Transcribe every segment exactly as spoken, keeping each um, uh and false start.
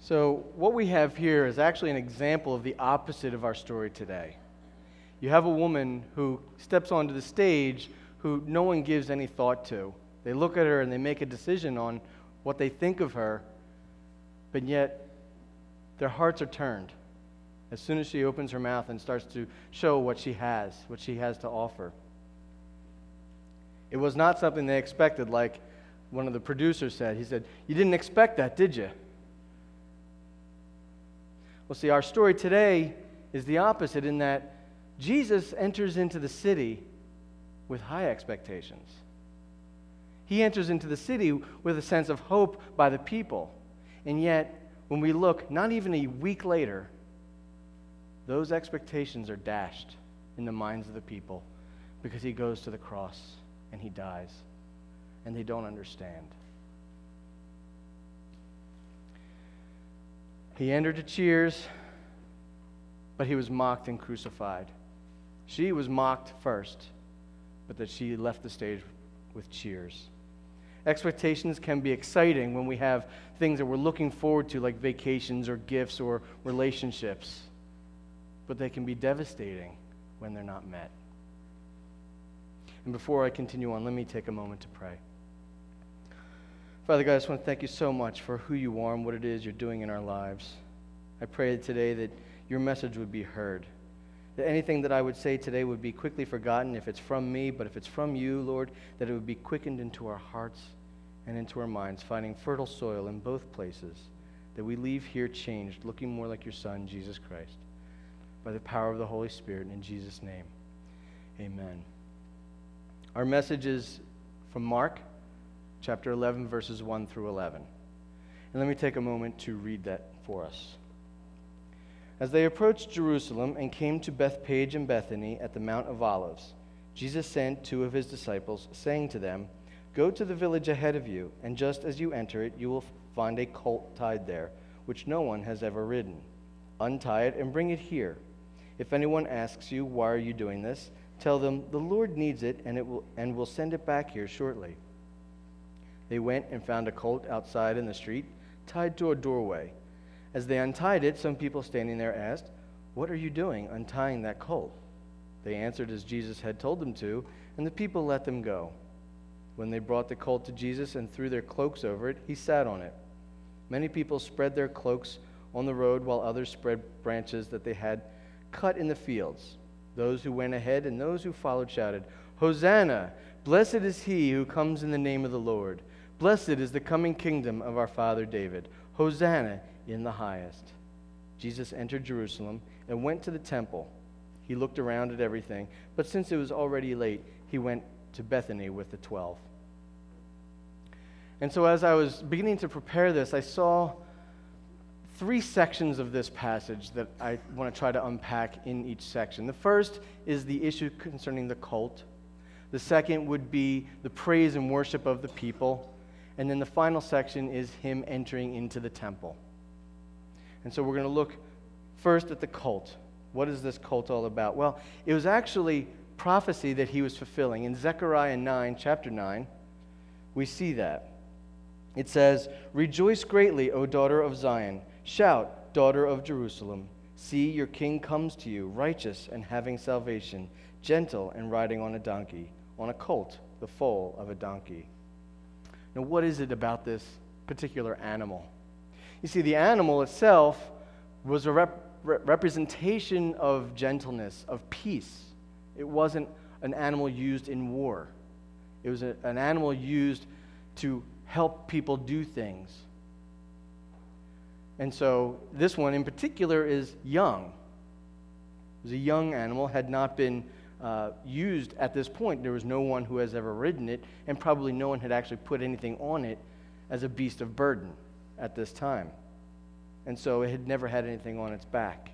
So what we have here is actually an example of the opposite of our story today. You have a woman who steps onto the stage who no one gives any thought to. They look at her and they make a decision on what they think of her, but yet their hearts are turned as soon as she opens her mouth and starts to show what she has, what she has to offer. It was not something they expected, like one of the producers said. He said, "You didn't expect that, did you?" Well, see, our story today is the opposite in that Jesus enters into the city with high expectations. He enters into the city with a sense of hope by the people. And yet, when we look, not even a week later, those expectations are dashed in the minds of the people because he goes to the cross and he dies. And they don't understand. He entered to cheers, but he was mocked and crucified. She was mocked first, but that she left the stage with cheers. Expectations can be exciting when we have things that we're looking forward to, like vacations or gifts or relationships, but they can be devastating when they're not met. And before I continue on, let me take a moment to pray. Father God, I just want to thank you so much for who you are and what it is you're doing in our lives. I pray today that your message would be heard, that anything that I would say today would be quickly forgotten if it's from me, but if it's from you, Lord, that it would be quickened into our hearts and into our minds, finding fertile soil in both places, that we leave here changed, looking more like your Son, Jesus Christ, by the power of the Holy Spirit, and in Jesus' name, amen. Our message is from Mark, chapter eleven, verses one through eleven. And let me take a moment to read that for us. As they approached Jerusalem and came to Bethphage and Bethany at the Mount of Olives, Jesus sent two of his disciples, saying to them, "Go to the village ahead of you, and just as you enter it, you will find a colt tied there, which no one has ever ridden. Untie it and bring it here. If anyone asks you, 'Why are you doing this?' tell them, 'The Lord needs it, and it will and will send it back here shortly.'" They went and found a colt outside in the street, tied to a doorway. As they untied it, some people standing there asked, "What are you doing untying that colt?" They answered as Jesus had told them to, and the people let them go. When they brought the colt to Jesus and threw their cloaks over it, he sat on it. Many people spread their cloaks on the road, while others spread branches that they had cut in the fields. Those who went ahead and those who followed shouted, "Hosanna! Blessed is he who comes in the name of the Lord. Blessed is the coming kingdom of our father David. Hosanna in the highest." Jesus entered Jerusalem and went to the temple. He looked around at everything, but since it was already late, he went to Bethany with the twelve. And so as I was beginning to prepare this, I saw three sections of this passage that I want to try to unpack in each section. The first is the issue concerning the cult. The second would be the praise and worship of the people. And then the final section is him entering into the temple. And so we're going to look first at the cult. What is this cult all about? Well, it was actually prophecy that he was fulfilling. In Zechariah nine, chapter nine, we see that. It says, "Rejoice greatly, O daughter of Zion. Shout, daughter of Jerusalem. See, your king comes to you, righteous and having salvation, gentle and riding on a donkey, on a colt, the foal of a donkey." Now, what is it about this particular animal? You see, the animal itself was a rep- representation of gentleness, of peace. It wasn't an animal used in war. It was a, an animal used to help people do things. And so this one in particular is young. It was a young animal, had not been uh, used at this point. There was no one who has ever ridden it, and probably no one had actually put anything on it as a beast of burden at this time. And so it had never had anything on its back.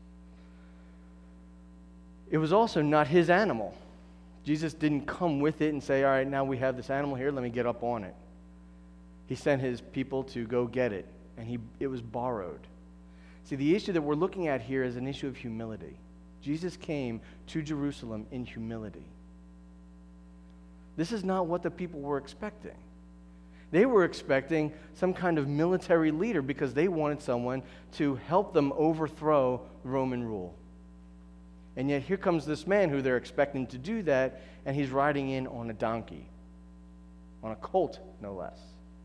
It was also not his animal. Jesus didn't come with it and say, "All right, now we have this animal here, let me get up on it." He sent his people to go get it, and he it was borrowed. See, the issue that we're looking at here is an issue of humility. Jesus came to Jerusalem in humility. This is not what the people were expecting. They were expecting some kind of military leader because they wanted someone to help them overthrow Roman rule. And yet here comes this man who they're expecting to do that, and he's riding in on a donkey, on a colt, no less.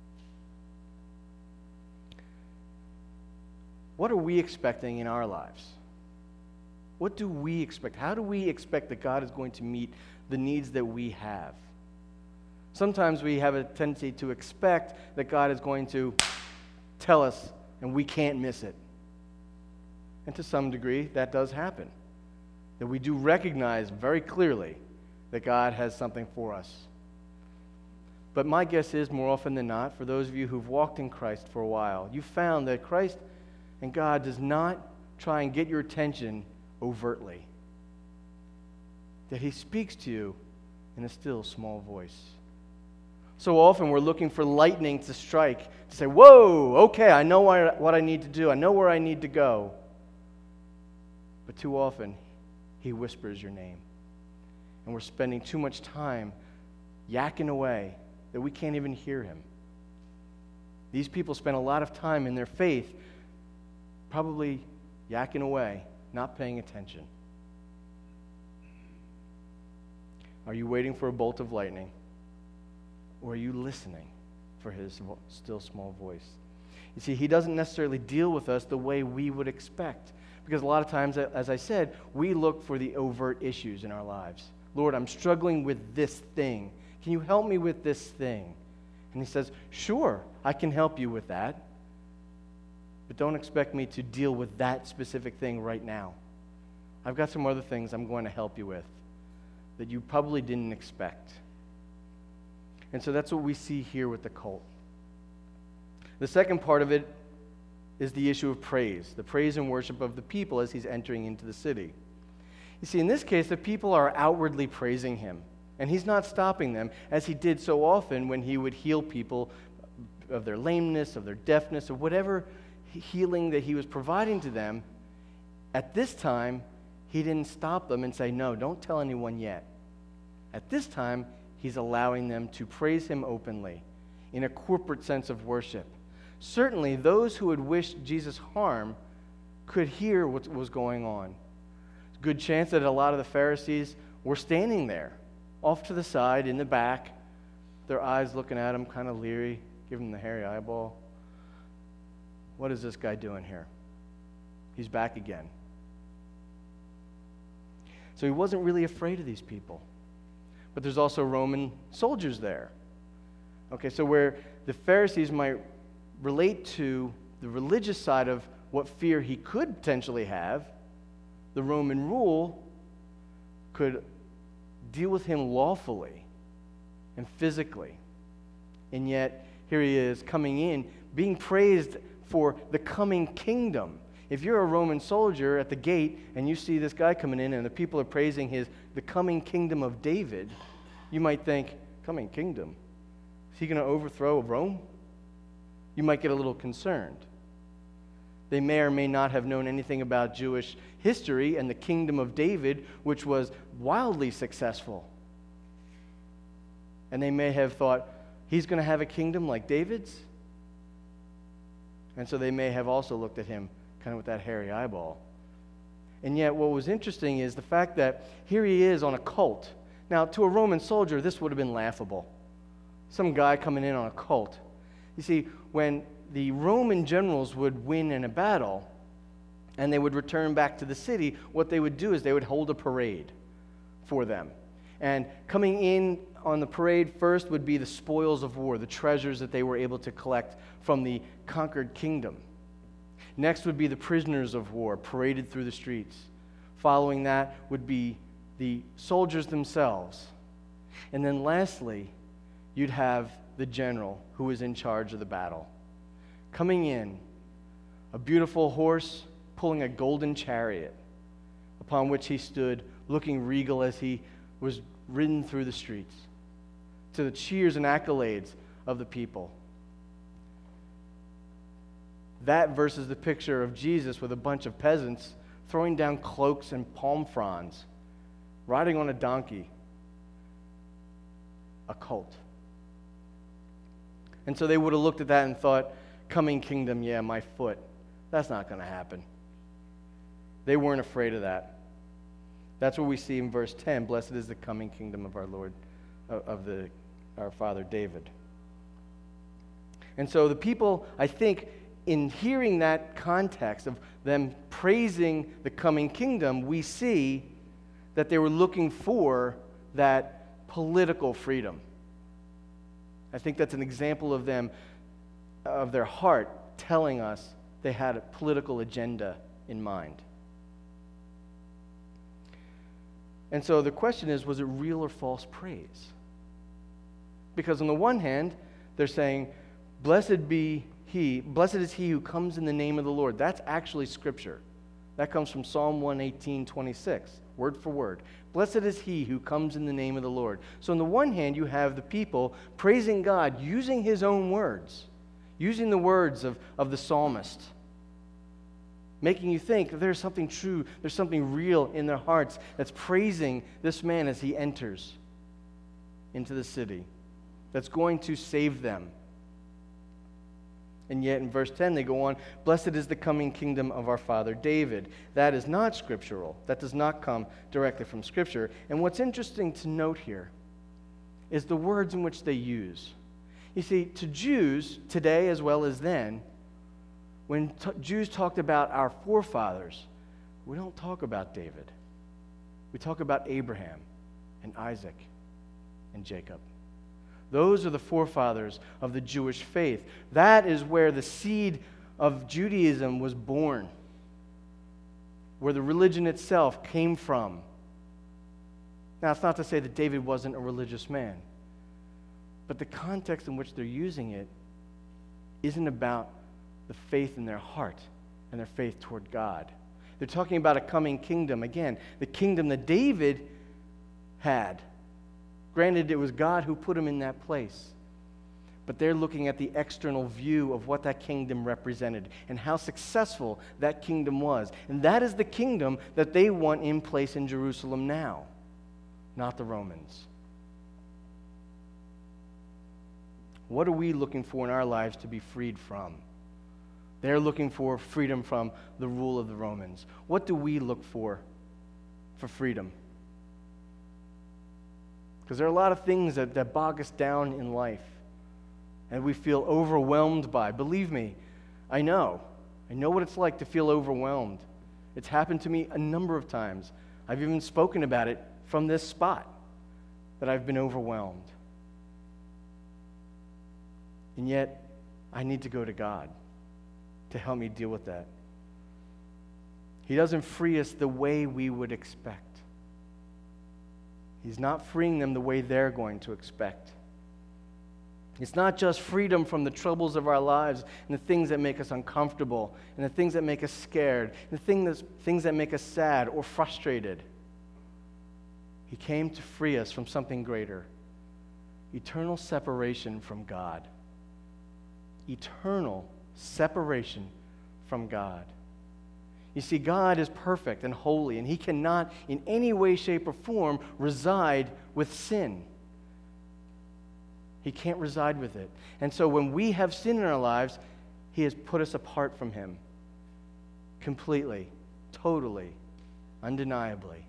What are we expecting in our lives? What do we expect? How do we expect that God is going to meet the needs that we have? Sometimes we have a tendency to expect that God is going to tell us and we can't miss it. And to some degree, that does happen. That we do recognize very clearly that God has something for us. But my guess is, more often than not, for those of you who've walked in Christ for a while, you found that Christ and God does not try and get your attention overtly. That He speaks to you in a still, small voice. So often we're looking for lightning to strike, to say, whoa, okay, I know what I need to do. I know where I need to go. But too often, He whispers your name. And we're spending too much time yakking away that we can't even hear Him. These people spend a lot of time in their faith probably yakking away, not paying attention. Are you waiting for a bolt of lightning? Or are you listening for His still small voice? You see, He doesn't necessarily deal with us the way we would expect. Because a lot of times, as I said, we look for the overt issues in our lives. Lord, I'm struggling with this thing. Can you help me with this thing? And He says, sure, I can help you with that. But don't expect me to deal with that specific thing right now. I've got some other things I'm going to help you with that you probably didn't expect. And so that's what we see here with the colt. The second part of it is the issue of praise, the praise and worship of the people as He's entering into the city. You see, in this case, the people are outwardly praising Him, and He's not stopping them, as He did so often when He would heal people of their lameness, of their deafness, of whatever healing that He was providing to them. At this time, He didn't stop them and say, no, don't tell anyone yet. At this time, He's allowing them to praise Him openly in a corporate sense of worship. Certainly, those who had wished Jesus harm could hear what was going on. Good chance that a lot of the Pharisees were standing there, off to the side, in the back, their eyes looking at Him, kind of leery, giving Him the hairy eyeball. What is this guy doing here? He's back again. So He wasn't really afraid of these people. But there's also Roman soldiers there. Okay, so where the Pharisees might relate to the religious side of what fear He could potentially have, the Roman rule could deal with Him lawfully and physically. And yet, here He is coming in, being praised for the coming kingdom. If you're a Roman soldier at the gate and you see this guy coming in and the people are praising his the coming kingdom of David, you might think, coming kingdom? Is He going to overthrow Rome? You might get a little concerned. They may or may not have known anything about Jewish history and the kingdom of David, which was wildly successful. And they may have thought, He's going to have a kingdom like David's? And so they may have also looked at Him kind of with that hairy eyeball. And yet what was interesting is the fact that here He is on a colt. Now, to a Roman soldier, this would have been laughable. Some guy coming in on a colt. You see, when the Roman generals would win in a battle and they would return back to the city, what they would do is they would hold a parade for them. And coming in on the parade first would be the spoils of war, the treasures that they were able to collect from the conquered kingdom. Next would be the prisoners of war paraded through the streets. Following that would be the soldiers themselves. And then lastly, you'd have the general who was in charge of the battle. Coming in, a beautiful horse pulling a golden chariot, upon which he stood, looking regal as he was ridden through the streets, to the cheers and accolades of the people. That versus the picture of Jesus with a bunch of peasants throwing down cloaks and palm fronds, riding on a donkey, a colt. And so they would have looked at that and thought, coming kingdom, yeah, my foot. That's not going to happen. They weren't afraid of that. That's what we see in verse ten. Blessed is the coming kingdom of our Lord, of the our father David. And so the people, I think, in hearing that context of them praising the coming kingdom, we see that they were looking for that political freedom. I think that's an example of them, of their heart, telling us they had a political agenda in mind. And so the question is, was it real or false praise? Because on the one hand, they're saying, blessed be he, blessed is he who comes in the name of the Lord. That's actually scripture. That comes from Psalm one eighteen, twenty-six, word for word. Blessed is he who comes in the name of the Lord. So on the one hand, you have the people praising God using his own words, using the words of, of the psalmist, making you think that there's something true, there's something real in their hearts that's praising this man as he enters into the city, that's going to save them. And yet in verse ten they go on, blessed is the coming kingdom of our father David. That is not scriptural. That does not come directly from Scripture. And what's interesting to note here is the words in which they use. You see, to Jews today as well as then, when t- Jews talked about our forefathers, we don't talk about David. We talk about Abraham and Isaac and Jacob. Those are the forefathers of the Jewish faith. That is where the seed of Judaism was born, where the religion itself came from. Now, it's not to say that David wasn't a religious man, but the context in which they're using it isn't about the faith in their heart and their faith toward God. They're talking about a coming kingdom. Again, the kingdom that David had. Granted, it was God who put him in that place. But they're looking at the external view of what that kingdom represented and how successful that kingdom was. And that is the kingdom that they want in place in Jerusalem now, not the Romans. What are we looking for in our lives to be freed from? They're looking for freedom from the rule of the Romans. What do we look for for freedom? Because there are a lot of things that, that bog us down in life and we feel overwhelmed by. Believe me, I know. I know what it's like to feel overwhelmed. It's happened to me a number of times. I've even spoken about it from this spot, that I've been overwhelmed. And yet, I need to go to God to help me deal with that. He doesn't free us the way we would expect. He's not freeing them the way they're going to expect. It's not just freedom from the troubles of our lives and the things that make us uncomfortable and the things that make us scared and the thing that's, things that make us sad or frustrated. He came to free us from something greater. Eternal separation from God. Eternal separation from God. You see, God is perfect and holy, and He cannot in any way, shape, or form reside with sin. He can't reside with it. And so when we have sin in our lives, He has put us apart from Him. Completely, totally, undeniably.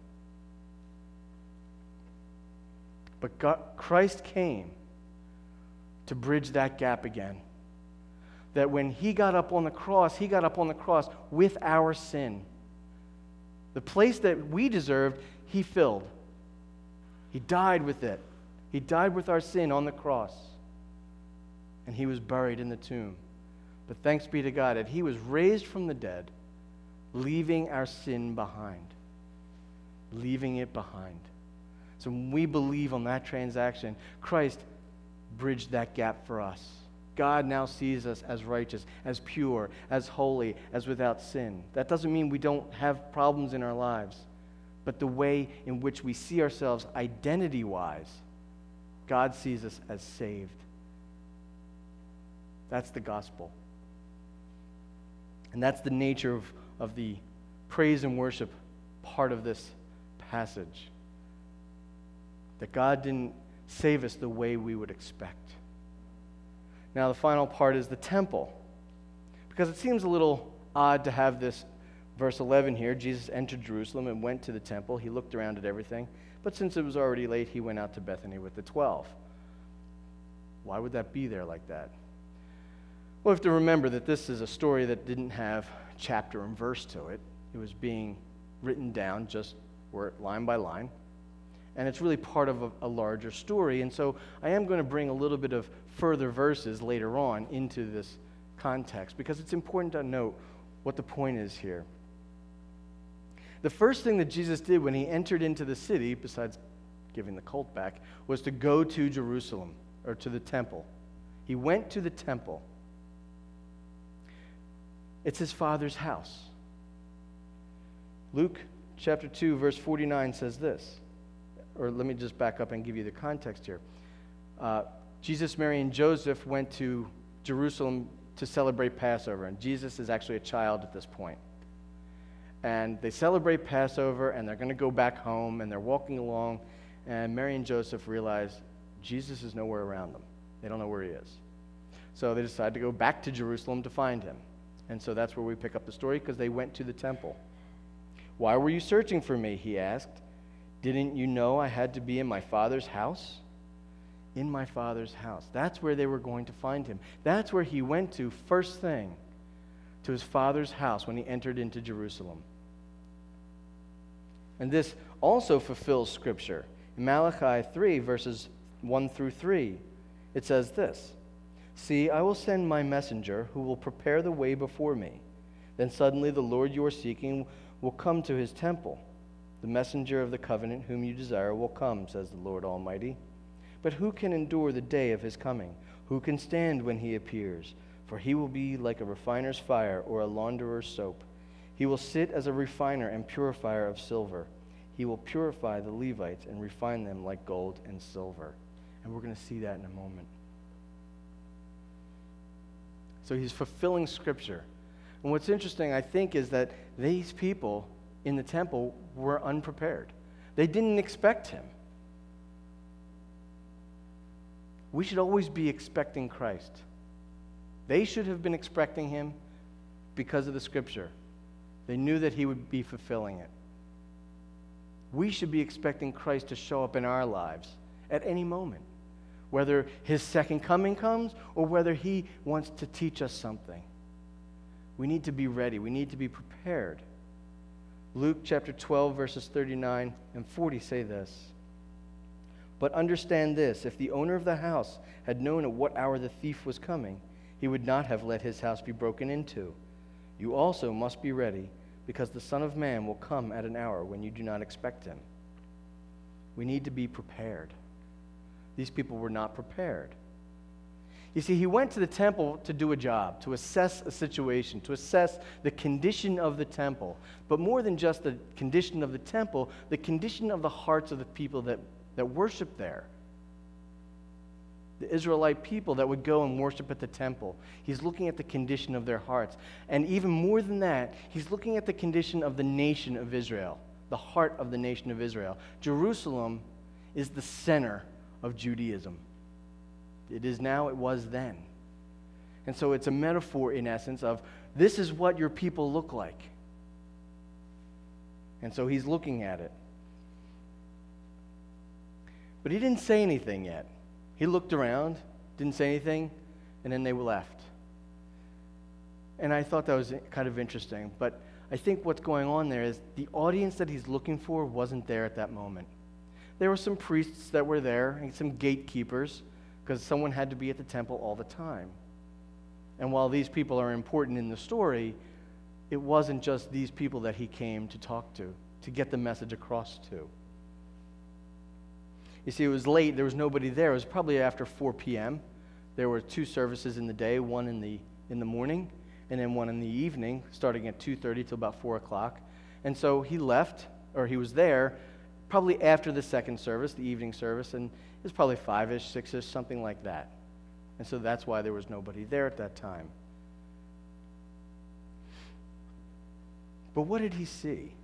But God, Christ came to bridge that gap again. That when He got up on the cross, He got up on the cross with our sin. The place that we deserved, He filled. He died with it. He died with our sin on the cross. And He was buried in the tomb. But thanks be to God that He was raised from the dead, leaving our sin behind. Leaving it behind. So when we believe on that transaction, Christ bridged that gap for us. God now sees us as righteous, as pure, as holy, as without sin. That doesn't mean we don't have problems in our lives, but the way in which we see ourselves identity-wise, God sees us as saved. That's the gospel. And that's the nature of, of the praise and worship part of this passage. That God didn't save us the way we would expect. Now, the final part is the temple. Because it seems a little odd to have this verse eleven here. Jesus entered Jerusalem and went to the temple. He looked around at everything. But since it was already late, he went out to Bethany with the twelve. Why would that be there like that? Well, we have to remember that this is a story that didn't have chapter and verse to it. It was being written down just word, line by line. And it's really part of a, a larger story. And so I am going to bring a little bit of further verses later on into this context because it's important to note what the point is here. The first thing that Jesus did when he entered into the city, besides giving the colt back, was to go to Jerusalem, or to the temple. He went to the temple. It's his Father's house. Luke chapter two, verse forty-nine says this. Or let me just back up and give you the context here. Uh, Jesus, Mary, and Joseph went to Jerusalem to celebrate Passover. And Jesus is actually a child at this point. And they celebrate Passover, and they're going to go back home, and they're walking along, and Mary and Joseph realize Jesus is nowhere around them. They don't know where he is. So they decide to go back to Jerusalem to find him. And so that's where we pick up the story, because they went to the temple. Why were you searching for me, he asked. Didn't you know I had to be in my Father's house? In my Father's house. That's where they were going to find him. That's where he went to first thing, to his Father's house when he entered into Jerusalem. And this also fulfills Scripture. In Malachi three, verses one through three, it says this, See, I will send my messenger who will prepare the way before me. Then suddenly the Lord you are seeking will come to his temple. The messenger of the covenant whom you desire will come, says the Lord Almighty. But who can endure the day of his coming? Who can stand when he appears? For he will be like a refiner's fire or a launderer's soap. He will sit as a refiner and purifier of silver. He will purify the Levites and refine them like gold and silver. And we're going to see that in a moment. So he's fulfilling Scripture. And what's interesting, I think, is that these people in the temple were unprepared. They didn't expect him. We should always be expecting Christ. They should have been expecting him because of the Scripture. They knew that he would be fulfilling it. We should be expecting Christ to show up in our lives at any moment, whether his second coming comes or whether he wants to teach us something. We need to be ready. We need to be prepared. Luke chapter twelve, verses thirty-nine and forty say this. But understand this, if the owner of the house had known at what hour the thief was coming, he would not have let his house be broken into. You also must be ready, because the Son of Man will come at an hour when you do not expect him. We need to be prepared. These people were not prepared. You see, he went to the temple to do a job, to assess a situation, to assess the condition of the temple. But more than just the condition of the temple, the condition of the hearts of the people that, that worship there. The Israelite people that would go and worship at the temple. He's looking at the condition of their hearts. And even more than that, he's looking at the condition of the nation of Israel, the heart of the nation of Israel. Jerusalem is the center of Judaism. It is now, it was then. And so it's a metaphor, in essence, of this is what your people look like. And so he's looking at it. But he didn't say anything yet. He looked around, didn't say anything, and then they left. And I thought that was kind of interesting. But I think what's going on there is the audience that he's looking for wasn't there at that moment. There were some priests that were there and some gatekeepers, because someone had to be at the temple all the time. And while these people are important in the story, it wasn't just these people that he came to talk to, to get the message across to. You see, it was late. There was nobody there. It was probably after four p.m. There were two services in the day, one in the in the morning and then one in the evening, starting at two thirty till about four o'clock. And so he left, or he was there, probably after the second service, the evening service, and it was probably five-ish, six-ish, something like that. And so that's why there was nobody there at that time. But what did he see?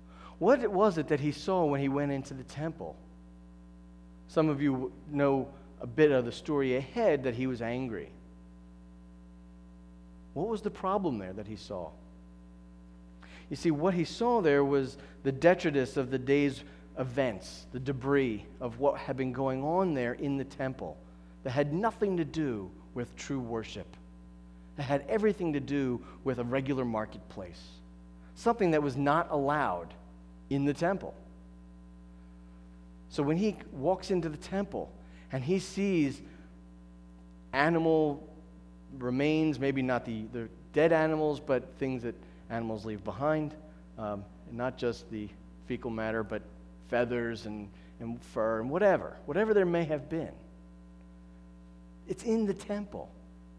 What was it that he saw when he went into the temple? Some of you know a bit of the story ahead that he was angry. What was the problem there that he saw? You see, what he saw there was the detritus of the day's events, the debris of what had been going on there in the temple that had nothing to do with true worship. It had everything to do with a regular marketplace, something that was not allowed in the temple. So when he walks into the temple and he sees animal remains, maybe not the, the dead animals, but things that animals leave behind, um, and not just the fecal matter, but feathers and, and fur and whatever, whatever there may have been. It's in the temple.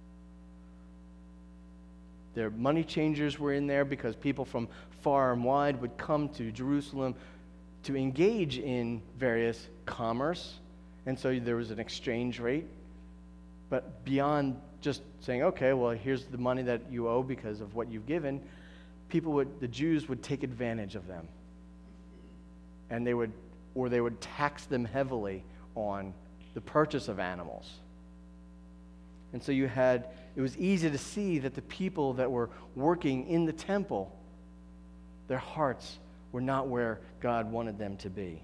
Their money changers were in there because people from far and wide would come to Jerusalem to engage in various commerce, and so there was an exchange rate. But beyond just saying, okay, well, here's the money that you owe because of what you've given, people would, the Jews would take advantage of them. And they would, or they would tax them heavily on the purchase of animals. And so you had, it was easy to see that the people that were working in the temple, their hearts were not where God wanted them to be.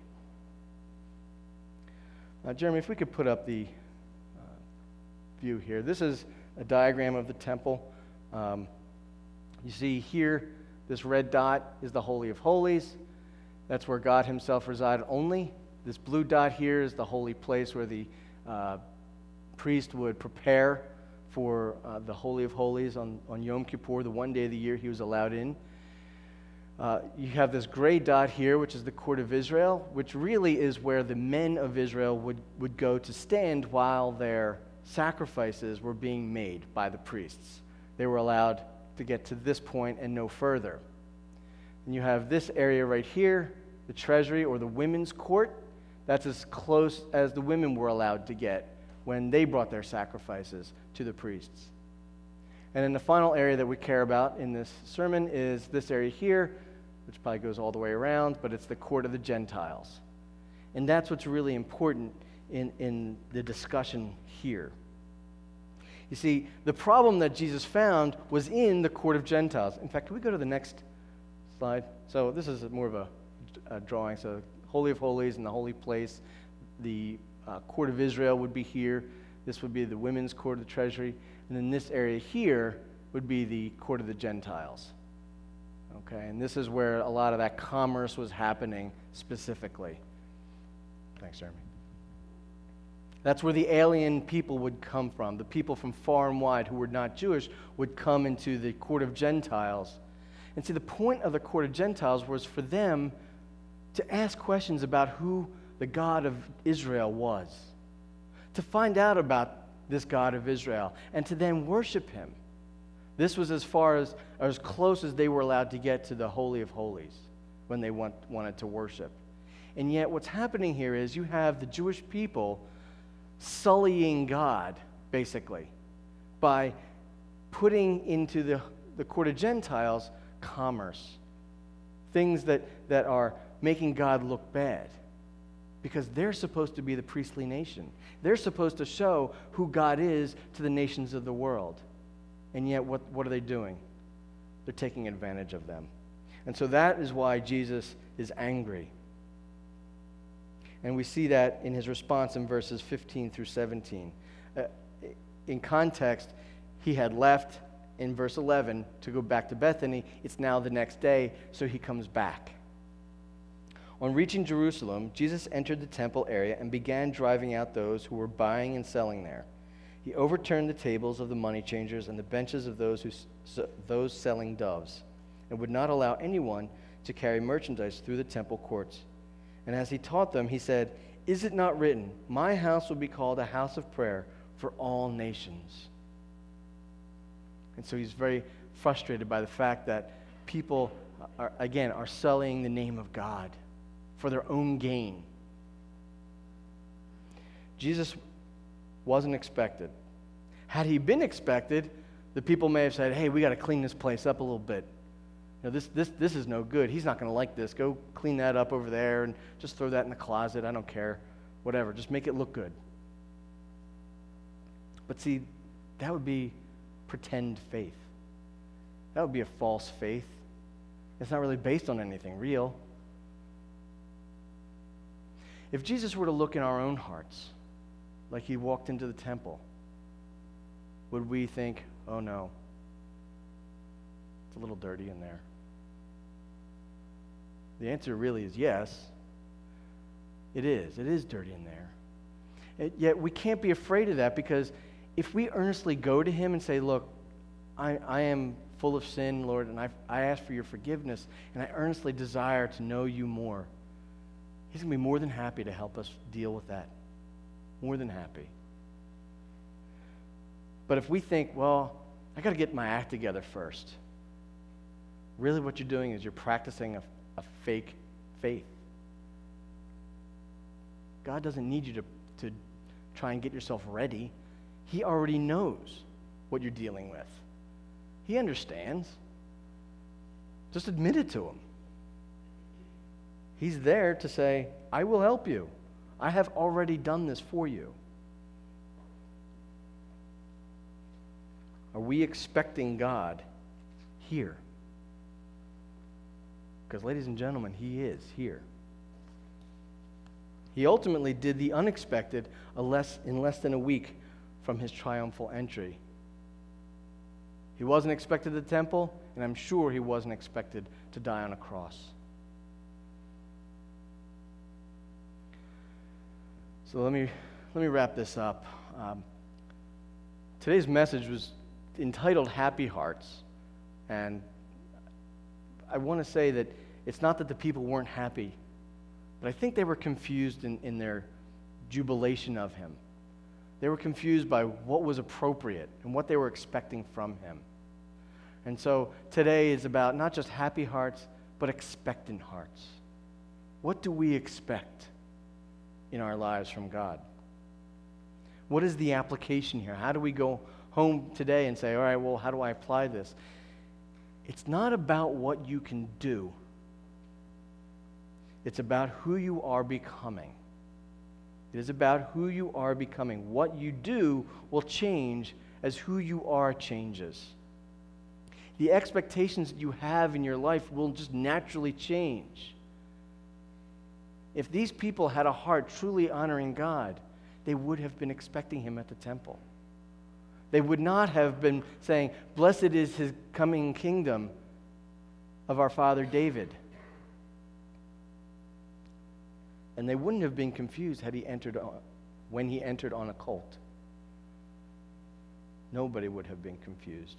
Now, Jeremy, if we could put up the uh, view here. This is a diagram of the temple. Um, you see here, this red dot is the Holy of Holies. That's where God himself resided only. This blue dot here is the holy place where the uh, priest would prepare for uh, the Holy of Holies on, on Yom Kippur, the one day of the year he was allowed in. Uh, you have this gray dot here, which is the court of Israel, which really is where the men of Israel would, would go to stand while their sacrifices were being made by the priests. They were allowed to get to this point and no further. And you have this area right here, the treasury or the women's court. That's as close as the women were allowed to get when they brought their sacrifices to the priests. And then the final area that we care about in this sermon is this area here, which probably goes all the way around, but it's the court of the Gentiles. And that's what's really important in, in the discussion here. You see, the problem that Jesus found was in the court of Gentiles. In fact, can we go to the next slide? So this is more of a, a drawing. So Holy of Holies and the holy place. The uh, court of Israel would be here. This would be the women's court of the treasury. And then this area here would be the court of the Gentiles. Okay, and this is where a lot of that commerce was happening specifically. Thanks, Jeremy. That's where the alien people would come from. The people from far and wide who were not Jewish would come into the court of Gentiles. And see, the point of the court of Gentiles was for them to ask questions about who the God of Israel was, to find out about this God of Israel, and to then worship him. This was as far as, or as close as they were allowed to get to the Holy of Holies when they want, wanted to worship. And yet what's happening here is you have the Jewish people sullying God, basically, by putting into the, the court of Gentiles commerce, things that, that are making God look bad, because they're supposed to be the priestly nation. They're supposed to show who God is to the nations of the world. And yet, what, what are they doing? They're taking advantage of them. And so that is why Jesus is angry. And we see that in his response in verses fifteen through seventeen. Uh, in context, he had left in verse eleven to go back to Bethany. It's now the next day, so he comes back. On reaching Jerusalem, Jesus entered the temple area and began driving out those who were buying and selling there. He overturned the tables of the money changers and the benches of those who those selling doves, and would not allow anyone to carry merchandise through the temple courts. And as he taught them, he said, "Is it not written, 'My house will be called a house of prayer for all nations'?" And so he's very frustrated by the fact that people, are, again, are sullying the name of God for their own gain. Jesus wasn't expected. Had he been expected, the people may have said, "Hey, we got to clean this place up a little bit. You know, this this this is no good. He's not going to like this. Go clean that up over there and just throw that in the closet. I don't care. Whatever. Just make it look good." But see, that would be pretend faith. That would be a false faith. It's not really based on anything real. If Jesus were to look in our own hearts, like he walked into the temple, would we think, oh no, it's a little dirty in there? The answer really is yes. It is. It is dirty in there. It, yet we can't be afraid of that, because if we earnestly go to him and say, look, I, I am full of sin, Lord, and I, I ask for your forgiveness, and I earnestly desire to know you more, he's going to be more than happy to help us deal with that. More than happy. But if we think, well, I got to get my act together first, really what you're doing is you're practicing a, a fake faith. God doesn't need you to, to try and get yourself ready. He already knows what you're dealing with. He understands. Just admit it to him. He's there to say, I will help you. I have already done this for you. Are we expecting God here? Because, ladies and gentlemen, he is here. He ultimately did the unexpected a less, in less than a week from his triumphal entry. He wasn't expected at the temple, and I'm sure he wasn't expected to die on a cross. So let me let me wrap this up. Um, today's message was entitled Happy Hearts, and I want to say that it's not that the people weren't happy, but I think they were confused in, in their jubilation of him. They were confused by what was appropriate and what they were expecting from him. And so today is about not just happy hearts, but expectant hearts. What do we expect in our lives from God? What is the application here? How do we go home today and say, all right, well, how do I apply this? It's not about what you can do. It's about who you are becoming. It is about who you are becoming. What you do will change as who you are changes. The expectations that you have in your life will just naturally change. If these people had a heart truly honoring God, they would have been expecting him at the temple. They would not have been saying, blessed is his coming kingdom of our father David. And they wouldn't have been confused had he entered on, when he entered on a colt. Nobody would have been confused.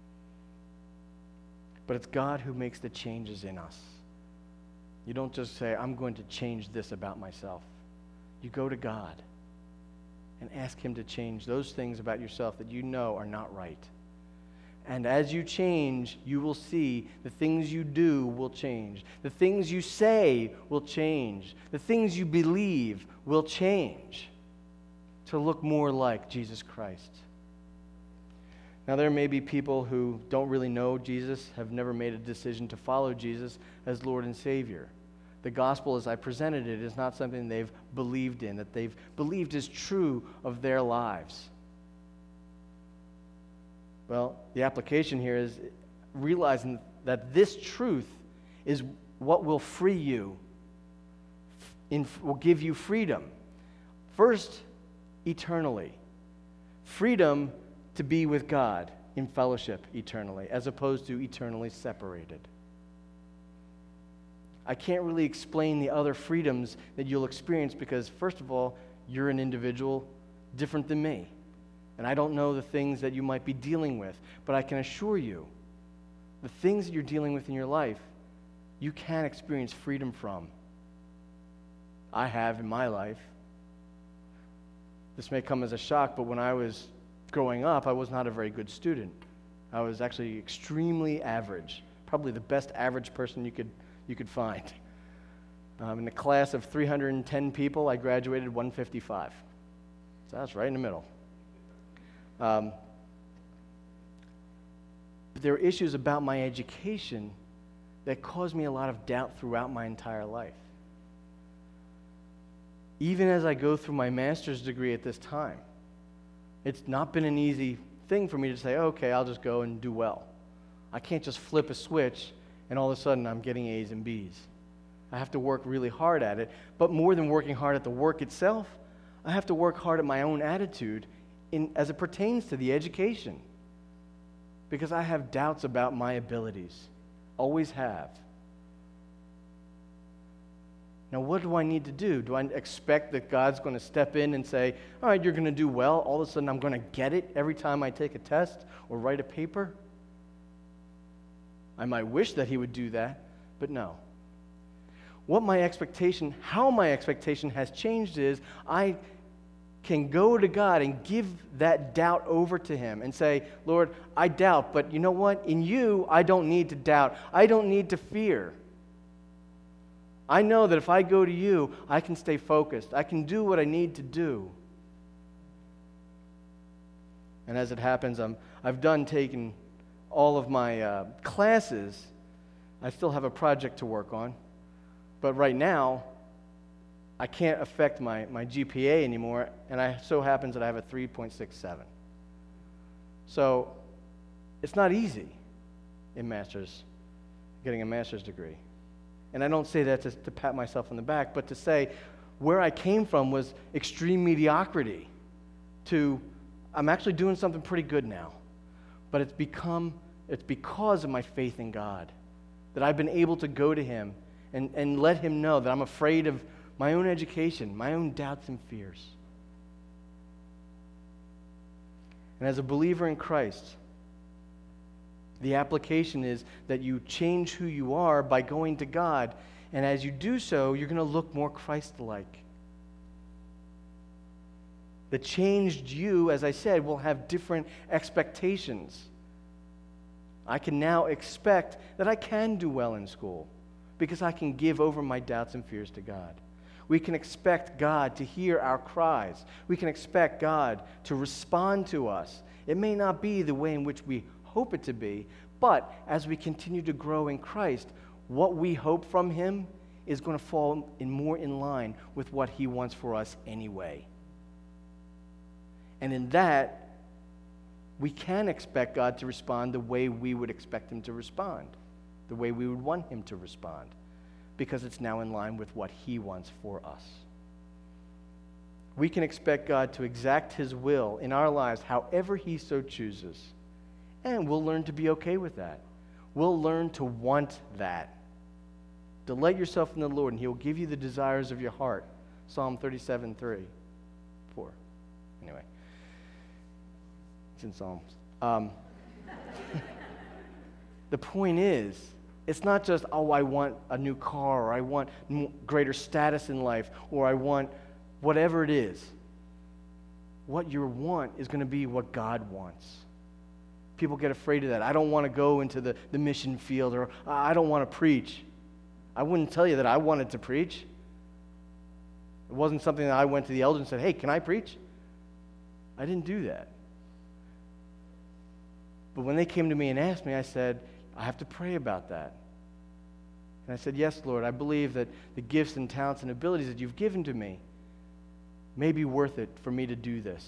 But it's God who makes the changes in us. You don't just say, I'm going to change this about myself. You go to God and ask him to change those things about yourself that you know are not right. And as you change, you will see the things you do will change. The things you say will change. The things you believe will change to look more like Jesus Christ. Now, there may be people who don't really know Jesus, have never made a decision to follow Jesus as Lord and Savior. The gospel, as I presented it, is not something they've believed in, that they've believed is true of their lives. Well, the application here is realizing that this truth is what will free you, in, will give you freedom. First, eternally. Freedom to be with God in fellowship eternally, as opposed to eternally separated. I can't really explain the other freedoms that you'll experience because, first of all, you're an individual different than me. And I don't know the things that you might be dealing with, but I can assure you, the things that you're dealing with in your life, you can experience freedom from. I have in my life. This may come as a shock, but when I was growing up, I was not a very good student. I was actually extremely average, probably the best average person you could you could find. Um, in a class of three hundred ten people, I graduated one fifty-five. So that's right in the middle. Um, but there are issues about my education that caused me a lot of doubt throughout my entire life. Even as I go through my master's degree at this time, It's not been an easy thing for me to say, okay, I'll just go and do well. I can't just flip a switch and all of a sudden I'm getting A's and B's. I have to work really hard at it. But more than working hard at the work itself, I have to work hard at my own attitude in, as it pertains to the education. Because I have doubts about my abilities. Always have. Now, what do I need to do? Do I expect that God's going to step in and say, all right, you're going to do well. All of a sudden, I'm going to get it every time I take a test or write a paper? I might wish that he would do that, but no. What my expectation, how my expectation has changed is I can go to God and give that doubt over to him and say, Lord, I doubt, but you know what? In you, I don't need to doubt. I don't need to fear. I know that if I go to you, I can stay focused. I can do what I need to do. And as it happens, I'm, I've done taking all of my uh, classes. I still have a project to work on. But right now, I can't affect my, my G P A anymore, and it so happens that I have a three point six seven. So it's not easy in master's, getting a master's degree. And I don't say that to, to pat myself on the back, but to say where I came from was extreme mediocrity to I'm actually doing something pretty good now. But it's become, it's because of my faith in God that I've been able to go to him and, and let him know that I'm afraid of my own education, my own doubts and fears. And as a believer in Christ, the application is that you change who you are by going to God. And as you do so, you're going to look more Christ-like. The changed you, as I said, will have different expectations. I can now expect that I can do well in school because I can give over my doubts and fears to God. We can expect God to hear our cries. We can expect God to respond to us. It may not be the way in which we hope it to be, but as we continue to grow in Christ, what we hope from him is going to fall in more in line with what he wants for us anyway. And in that, we can expect God to respond the way we would expect him to respond, the way we would want him to respond, because it's now in line with what he wants for us. We can expect God to exact his will in our lives however he so chooses. And we'll learn to be okay with that. We'll learn to want that. Delight yourself in the Lord, and he will give you the desires of your heart. Psalm thirty-seven, three, four. Anyway, it's in Psalms. Um, the point is, it's not just, oh, I want a new car, or I want greater status in life, or I want whatever it is. What you want is going to be what God wants. People get afraid of that. I don't want to go into the, the mission field, or I don't want to preach. I wouldn't tell you that I wanted to preach. It wasn't something that I went to the elders and said, hey, can I preach? I didn't do that. But when they came to me and asked me, I said, I have to pray about that. And I said, yes, Lord, I believe that the gifts and talents and abilities that you've given to me may be worth it for me to do this.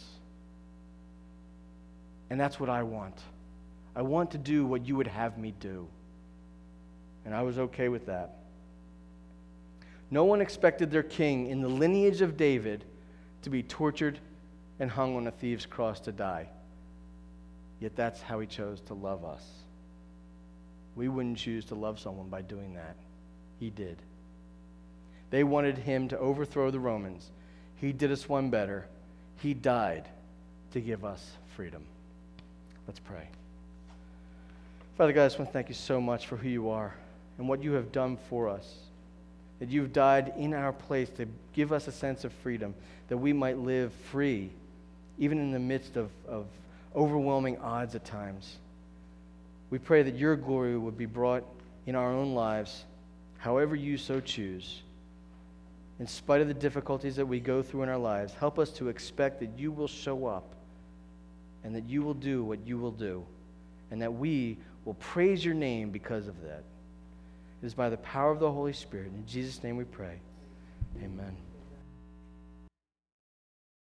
And that's what I want. I want to do what you would have me do. And I was okay with that. No one expected their king in the lineage of David to be tortured and hung on a thief's cross to die. Yet that's how he chose to love us. We wouldn't choose to love someone by doing that. He did. They wanted him to overthrow the Romans. He did us one better. He died to give us freedom. Let's pray. Father God, I just want to thank you so much for who you are and what you have done for us. That you've died in our place to give us a sense of freedom, that we might live free, even in the midst of, of overwhelming odds at times. We pray that your glory would be brought in our own lives, however you so choose. In spite of the difficulties that we go through in our lives, help us to expect that you will show up and that you will do what you will do, and that we will praise your name because of that. It is by the power of the Holy Spirit. In Jesus' name we pray. Amen.